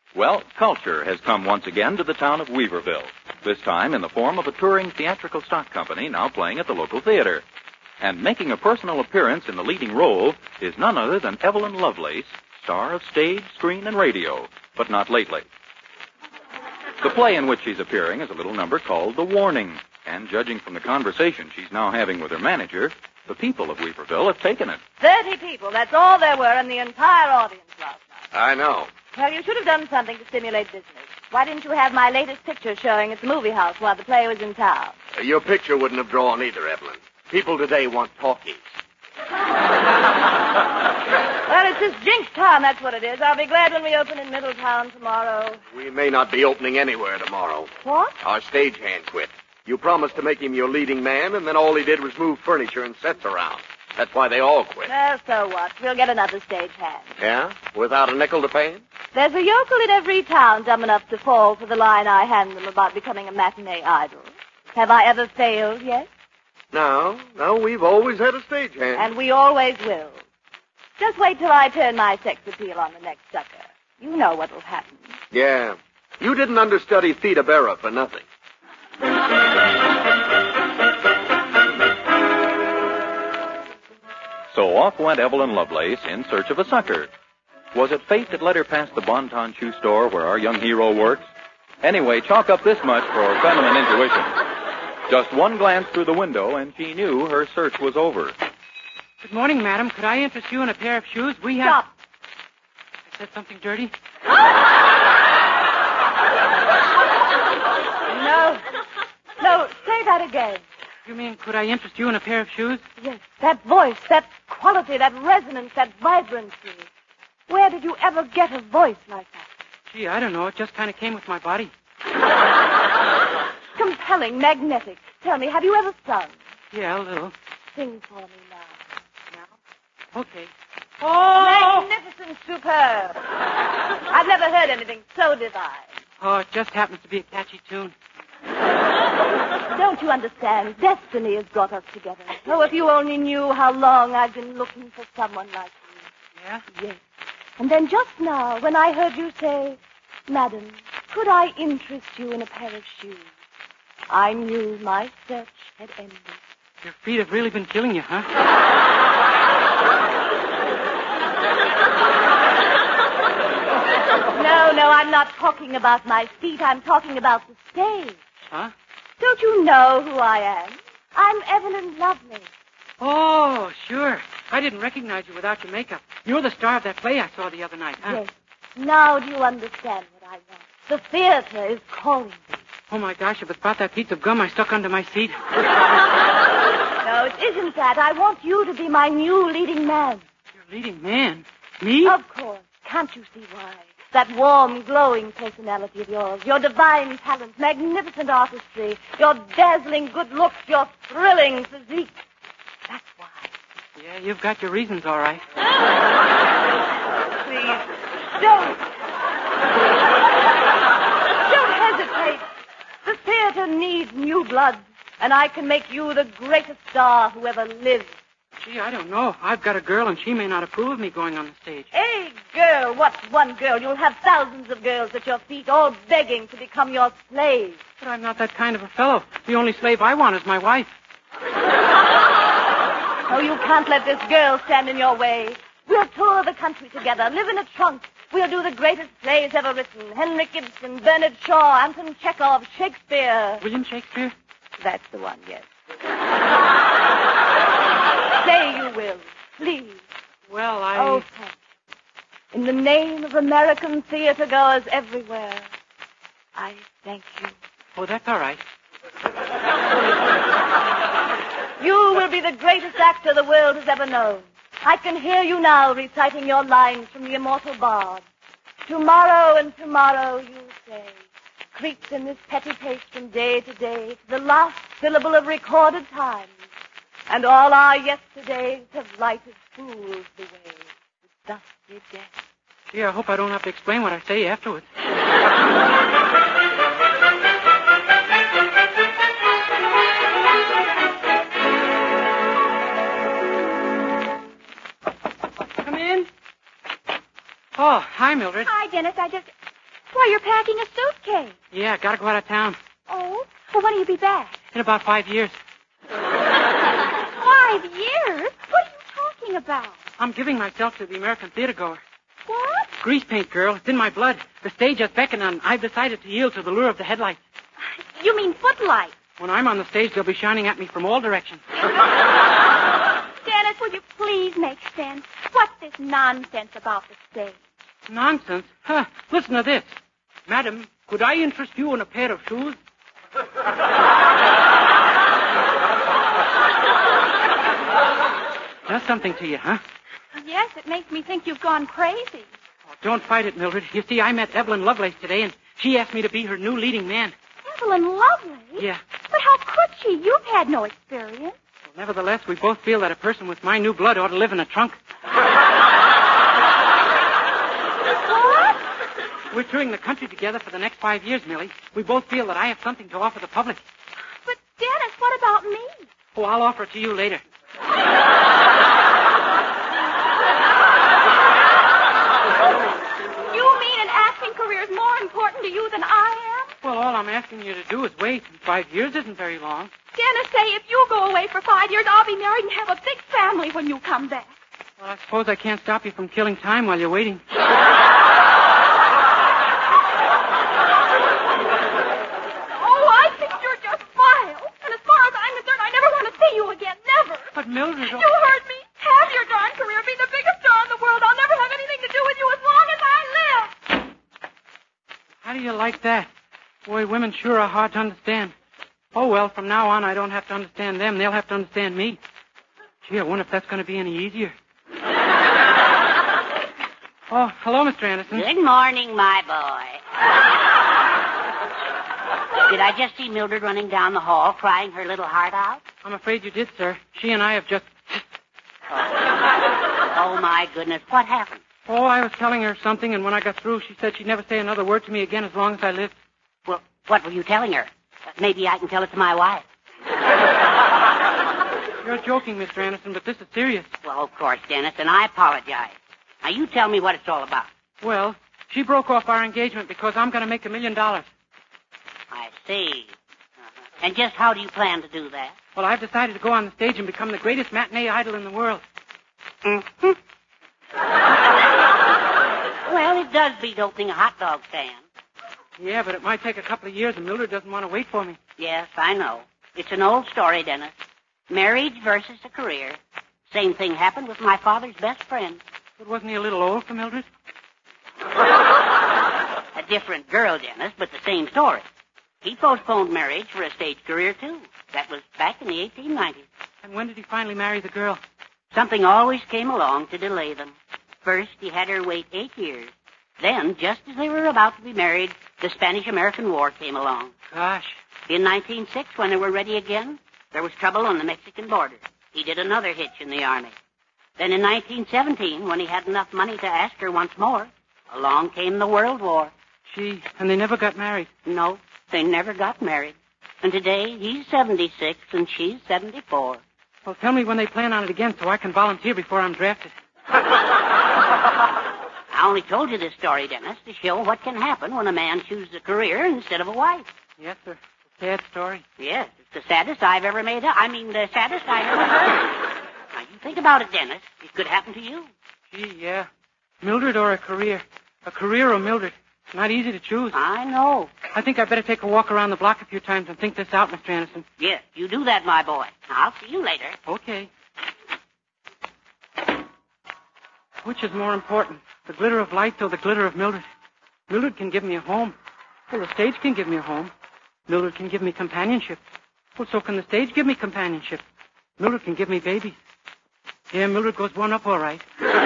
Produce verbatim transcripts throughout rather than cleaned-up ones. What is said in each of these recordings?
Well, culture has come once again to the town of Weaverville, this time in the form of a touring theatrical stock company now playing at the local theater. And making a personal appearance in the leading role is none other than Evelyn Lovelace, star of stage, screen, and radio, but not lately. The play in which she's appearing is a little number called The Warning, and judging from the conversation she's now having with her manager, the people of Weaverville have taken it. Thirty people, that's all there were in the entire audience last night. I know. Well, you should have done something to stimulate business. Why didn't you have my latest picture showing at the movie house while the play was in town? Uh, your picture wouldn't have drawn either, Evelyn. People today want talkies. Well, it's this jinx town, that's what it is. I'll be glad when we open in Middletown tomorrow. We may not be opening anywhere tomorrow. What? Our stagehand quit. You promised to make him your leading man, and then all he did was move furniture and sets around. That's why they all quit. Well, so what? We'll get another stagehand. Yeah? Without a nickel to pay him? There's a yokel in every town dumb enough to fall for the line I hand them about becoming a matinee idol. Have I ever failed yet? No, no, we've always had a stagehand. And we always will. Just wait till I turn my sex appeal on the next sucker. You know what will happen. Yeah. You didn't understudy Theda Bara for nothing. So off went Evelyn Lovelace in search of a sucker. Was it fate that led her past the Bon Ton shoe store where our young hero works? Anyway, chalk up this much for feminine intuition. Just one glance through the window, and she knew her search was over. Good morning, madam. Could I interest you in a pair of shoes? We have... Stop. I said something dirty? No. No, say that again. You mean, could I interest you in a pair of shoes? Yes, that voice, that quality, that resonance, that vibrancy. Where did you ever get a voice like that? Gee, I don't know. It just kind of came with my body. Compelling, magnetic. Tell me, have you ever sung? Yeah, a little. Sing for me now. Now? Okay. Oh! Magnificent, superb. I've never heard anything so divine. Oh, it just happens to be a catchy tune. Don't you understand? Destiny has brought us together. Oh, if you only knew how long I've been looking for someone like you. Yeah? Yes. And then just now, when I heard you say, Madam, could I interest you in a pair of shoes? I knew my search had ended. Your feet have really been killing you, huh? No, no, I'm not talking about my feet. I'm talking about the stage. Huh? Don't you know who I am? I'm Evelyn Lovelace. Oh, sure. I didn't recognize you without your makeup. You're the star of that play I saw the other night, huh? Yes. Now do you understand what I want? The theater is calling me. Oh, my gosh, if it's about that piece of gum I stuck under my seat. No, it isn't that. I want you to be my new leading man. Your leading man? Me? Of course. Can't you see why? That warm, glowing personality of yours, your divine talent, magnificent artistry, your dazzling good looks, your thrilling physique. That's why. Yeah, you've got your reasons, all right. Please, don't. Don't hesitate. The theater needs new blood, and I can make you the greatest star who ever lived. Gee, I don't know. I've got a girl, and she may not approve of me going on the stage. A girl? What's one girl? You'll have thousands of girls at your feet, all begging to become your slave. But I'm not that kind of a fellow. The only slave I want is my wife. Oh, you can't let this girl stand in your way. We'll tour the country together, live in a trunk. We'll do the greatest plays ever written. Henrik Ibsen, Bernard Shaw, Anton Chekhov, Shakespeare. William Shakespeare? That's the one, yes. Say you will, please. Well, I... Oh, thanks. In the name of American theater goers everywhere, I thank you. Oh, that's all right. You will be the greatest actor the world has ever known. I can hear you now reciting your lines from the immortal bard. Tomorrow and tomorrow, you say, creeps in this petty pace from day to day to the last syllable of recorded time. And all our yesterdays have lighted fools the way with dusty death. Gee, I hope I don't have to explain what I say afterwards. Come in. Oh, hi, Mildred. Hi, Dennis. I just... Why, you're packing a suitcase. Yeah, gotta go out of town. Oh? Well, when will you be back? In about five years. Five years? What are you talking about? I'm giving myself to the American theater goer. What? Grease paint, girl. It's in my blood. The stage has beckoned, and I've decided to yield to the lure of the headlights. You mean footlights? When I'm on the stage, they'll be shining at me from all directions. Dennis, will you please make sense? What's this nonsense about the stage? Nonsense? Huh. Listen to this. Madam, could I interest you in a pair of shoes? That's something to you, huh? Yes, it makes me think you've gone crazy. Oh, don't fight it, Mildred. You see, I met Evelyn Lovelace today, and she asked me to be her new leading man. Evelyn Lovelace? Yeah. But how could she? You've had no experience. Well, nevertheless, we both feel that a person with my new blood ought to live in a trunk. What? We're touring the country together for the next five years, Millie. We both feel that I have something to offer the public. But, Dennis, what about me? Oh, I'll offer it to you later. You mean an acting career is more important to you than I am? Well, all I'm asking you to do is wait. Five years isn't very long. Dennis, say if you go away for five years, I'll be married and have a big family when you come back. Well, I suppose I can't stop you from killing time while you're waiting. Oh, I think you're just vile. And as far as I'm concerned, I never want to see you again. Never. But Mildred... You heard me. Have your darn career. Be the biggest star in the world. I'll never have anything to do with you as long as I live. How do you like that? Boy, women sure are hard to understand. Oh, well, from now on, I don't have to understand them. They'll have to understand me. Gee, I wonder if that's going to be any easier. Oh, hello, Mister Anderson. Good morning, my boy. Did I just see Mildred running down the hall crying her little heart out? I'm afraid you did, sir. She and I have just... Oh, my goodness. What happened? Oh, I was telling her something, and when I got through, she said she'd never say another word to me again as long as I lived. Well, what were you telling her? Maybe I can tell it to my wife. You're joking, Mister Anderson, but this is serious. Well, of course, Dennis, and I apologize. Now, you tell me what it's all about. Well, she broke off our engagement because I'm going to make a million dollars. I see. Uh-huh. And just how do you plan to do that? Well, I've decided to go on the stage and become the greatest matinee idol in the world. Mm-hmm. Well, it does beat opening a hot dog stand. Yeah, but it might take a couple of years, and Mildred doesn't want to wait for me. Yes, I know. It's an old story, Dennis. Marriage versus a career. Same thing happened with my father's best friend. But wasn't he a little old for Mildred? A different girl, Dennis, but the same story. He postponed marriage for a stage career, too. That was back in the eighteen nineties. And when did he finally marry the girl? Something always came along to delay them. First, he had her wait eight years. Then, just as they were about to be married, the Spanish-American War came along. Gosh. In nineteen oh six, when they were ready again, there was trouble on the Mexican border. He did another hitch in the Army. Then in nineteen seventeen, when he had enough money to ask her once more, along came the World War. Gee, and they never got married. No, they never got married. And today, he's seventy-six and she's seventy-four. Well, tell me when they plan on it again so I can volunteer before I'm drafted. I only told you this story, Dennis, to show what can happen when a man chooses a career instead of a wife. Yes, sir. Sad story. Yes, it's the saddest I've ever made up. I mean, the saddest I've ever heard. Now, you think about it, Dennis. It could happen to you. Gee, yeah. Mildred or a career. A career or Mildred. Not easy to choose. I know. I think I better take a walk around the block a few times and think this out, Mister Anderson. Yes, you do that, my boy. I'll see you later. Okay. Which is more important, the glitter of lights or the glitter of Mildred? Mildred can give me a home. Well, the stage can give me a home. Mildred can give me companionship. Well, so can the stage give me companionship. Mildred can give me babies. Yeah, Mildred goes one up all right.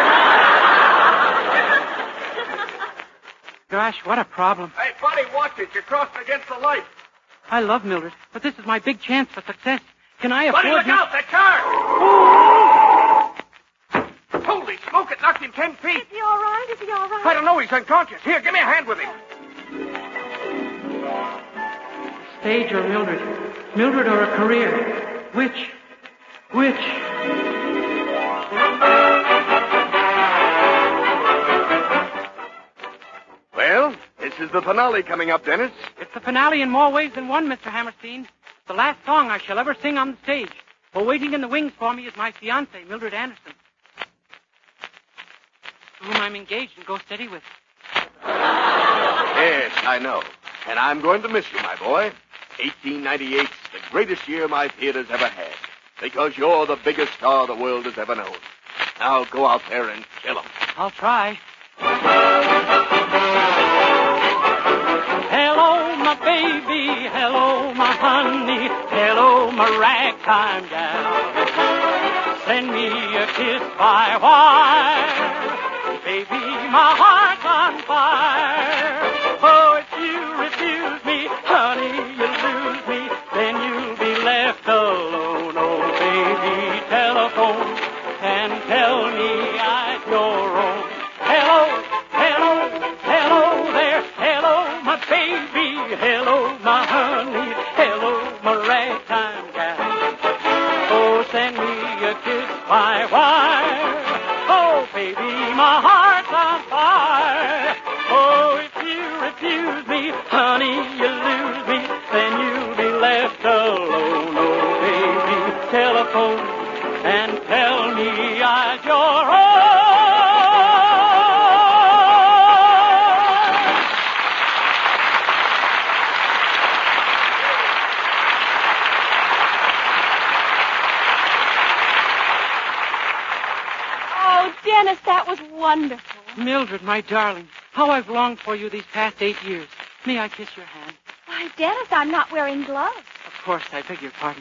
Gosh, what a problem. Hey, buddy, watch it. You're crossing against the light. I love Mildred, but this is my big chance for success. Can I afford... Buddy, look Mil- out! That car! Holy smoke, it knocked him ten feet. Is he all right? Is he all right? I don't know. He's unconscious. Here, give me a hand with him. Stage or Mildred? Mildred or a career? Which? Which? Well, this is the finale coming up, Dennis. It's the finale in more ways than one, Mister Hammerstein. It's the last song I shall ever sing on the stage. For waiting in the wings for me is my fiancée, Mildred Anderson, to whom I'm engaged and go steady with. Yes, I know. And I'm going to miss you, my boy. eighteen ninety-eight's the greatest year my theater's ever had. Because you're the biggest star the world has ever known. Now go out there and kill 'em. I'll try. Hello, my baby. Hello, my honey. Hello, my ragtime gal. Send me a kiss by wire. Baby, my heart's on fire. Oh, if you refuse me, honey, you'll lose me. Then you'll be left alone. Oh, baby, telephone and tell me I'm your own. Hello, hello, hello there. Hello, my baby. Hello, my honey. Hello, my ragtime gal. Oh, send me a kiss by wire. Oh, baby, my heart's on fire. Oh, if you refuse me, honey, you lose me. Then you'll be left alone. Oh, baby, telephone and tell me I'm your own. Oh, Dennis, that was wonderful. Mildred, my darling, how I've longed for you these past eight years. May I kiss your hand? Why, Dennis, I'm not wearing gloves. Of course, I beg your pardon.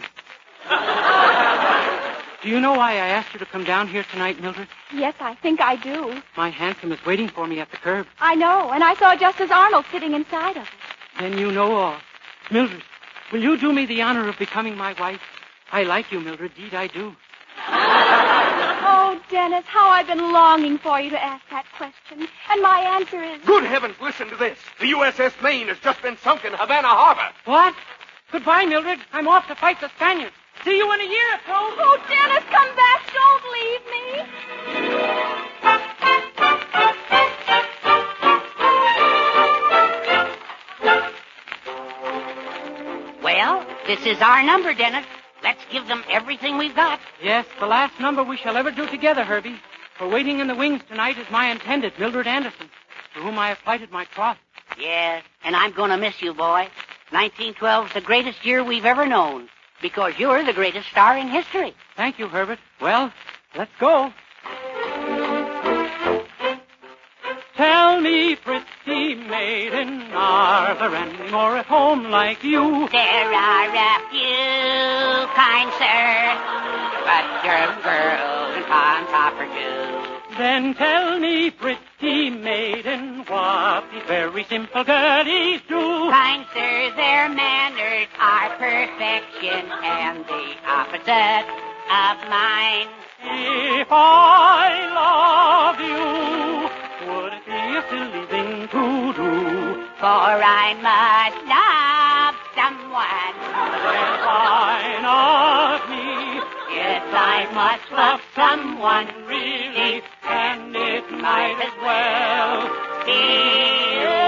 Do you know why I asked you to come down here tonight, Mildred? Yes, I think I do. My hansom is waiting for me at the curb. I know, and I saw Justice Arnold sitting inside of it. Then you know all. Mildred, will you do me the honor of becoming my wife? I like you, Mildred. Indeed, I do. Oh, Dennis, how I've been longing for you to ask that question. And my answer is... Good heavens, listen to this. The U S S Maine has just been sunk in Havana Harbor. What? Goodbye, Mildred. I'm off to fight the Spaniards. See you in a year or so. Oh, Dennis, come back. Don't leave me. Well, this is our number, Dennis. Let's give them everything we've got. Yes, the last number we shall ever do together, Herbie. For waiting in the wings tonight is my intended, Mildred Anderson, to whom I have plighted my troth. Yes, and I'm going to miss you, boy. nineteen twelve's the greatest year we've ever known, because you're the greatest star in history. Thank you, Herbert. Well, let's go. Tell me, pretty maiden, are there any more at home like you? There are a few, kind sir, but your girls and pond hopper do. Then tell me, pretty maiden, what these very simple girlies do. Kind sir, their manners are perfection and the opposite of mine. If I love you, would it be a silly thing to do? For I must love someone. Then why not me? Yes, I must love someone really, and it might as well be you.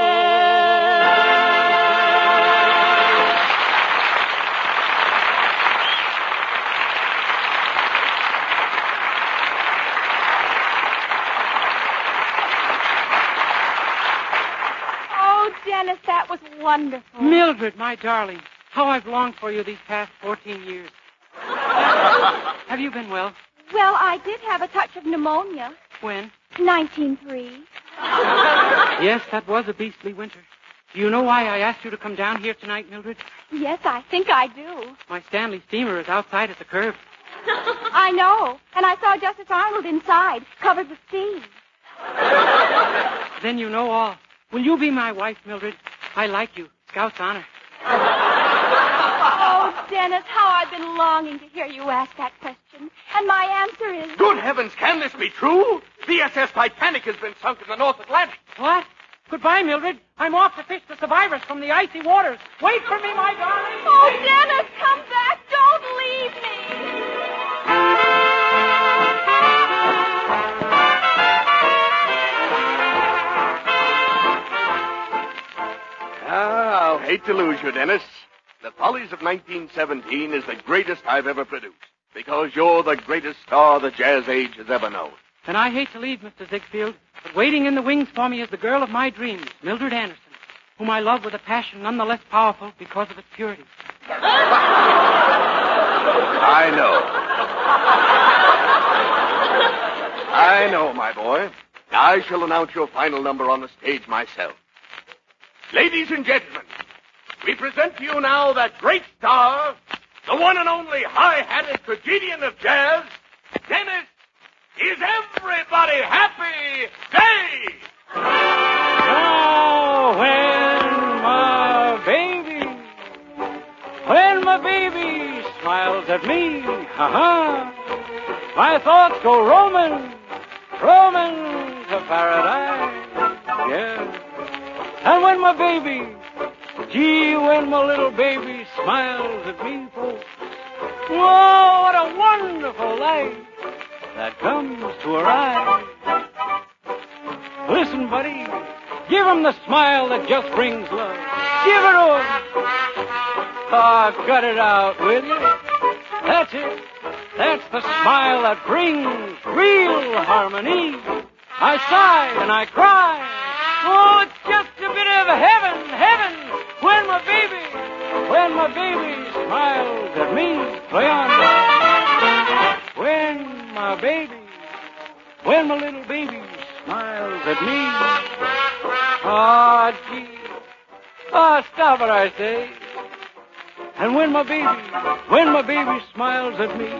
Oh, Dennis, that was wonderful. Mildred, my darling, how I've longed for you these past fourteen years. Have you been well? Well, I did have a touch of pneumonia. When? nineteen three. Yes, that was a beastly winter. Do you know why I asked you to come down here tonight, Mildred? Yes, I think I do. My Stanley steamer is outside at the curb. I know. And I saw Justice Arnold inside, covered with steam. Then you know all. Will you be my wife, Mildred? I like you. Scout's honor. Oh, Dennis, how I've been longing to hear you ask that question. And my answer is... Good heavens, can this be true? The S S Titanic has been sunk in the North Atlantic. What? Goodbye, Mildred. I'm off to fish the survivors from the icy waters. Wait for me, my darling. Oh, Dennis, come back. Don't leave me. hate to lose you, Dennis. The Follies of nineteen seventeen is the greatest I've ever produced, because you're the greatest star the jazz age has ever known. And I hate to leave, Mister Ziegfeld, but waiting in the wings for me is the girl of my dreams, Mildred Anderson, whom I love with a passion none the less powerful because of its purity. I know. I know, my boy. I shall announce your final number on the stage myself. Ladies and gentlemen, we present to you now that great star, the one and only high-hatted tragedian of jazz, Dennis Is Everybody Happy Day! Oh, when my baby, when my baby smiles at me, ha-ha, my thoughts go roaming, roaming to paradise, yeah. And when my baby, gee, when my little baby smiles at me, folks, whoa, what a wonderful light that comes to her eyes. Listen, buddy, give him the smile that just brings love. Give it to him. Ah, cut it out, will you? That's it. That's the smile that brings real harmony. I sigh and I cry. Oh, it's just a bit of heaven, heaven, when my baby, when my baby smiles at me. Play on. When my baby, when my little baby smiles at me. Ah, gee. Ah, stop it, I say. And when my baby, when my baby smiles at me.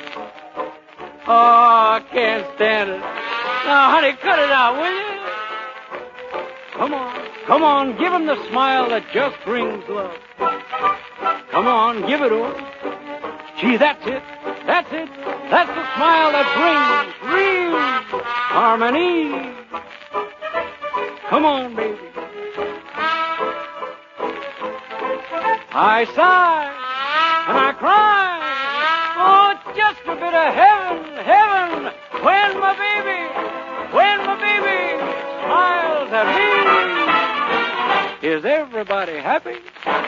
Oh, I can't stand it. Now, honey, cut it out, will you? Come on, come on, give him the smile that just brings love. Come on, give it to him. Gee, that's it, that's it. That's the smile that brings real harmony. Come on, baby. I sigh and I cry. Oh, it's just a bit of heaven, heaven, when my baby, when my baby smiles at me. Is everybody happy?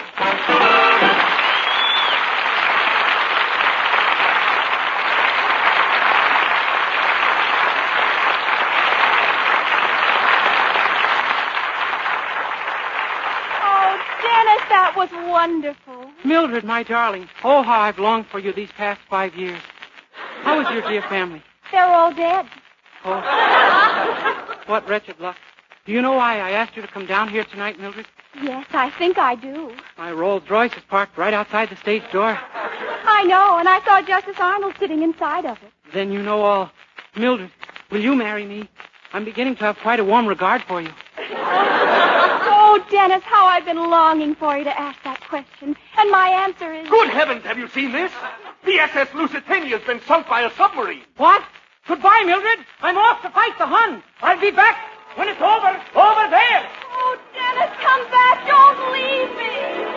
That was wonderful. Mildred, my darling. Oh, how I've longed for you these past five years. How is your dear family? They're all dead. Oh, what wretched luck. Do you know why I asked you to come down here tonight, Mildred? Yes, I think I do. My Rolls Royce is parked right outside the stage door. I know, and I saw Justice Arnold sitting inside of it. Then you know all. Mildred, will you marry me? I'm beginning to have quite a warm regard for you. Oh, Dennis, how I've been longing for you to ask that question. And my answer is... Good heavens, have you seen this? The S S Lusitania's been sunk by a submarine. What? Goodbye, Mildred. I'm off to fight the Hun. I'll be back when it's over, over there. Oh, Dennis, come back. Don't leave me.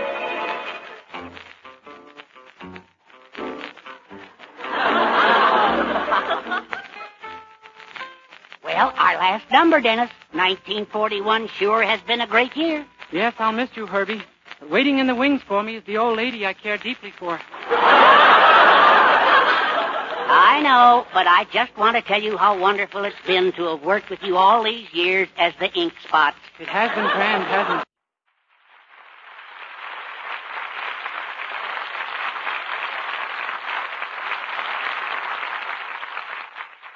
Well, our last number, Dennis. nineteen forty-one sure has been a great year. Yes, I'll miss you, Herbie. But waiting in the wings for me is the old lady I care deeply for. I know, but I just want to tell you how wonderful it's been to have worked with you all these years as the ink spots. It has been grand, hasn't it?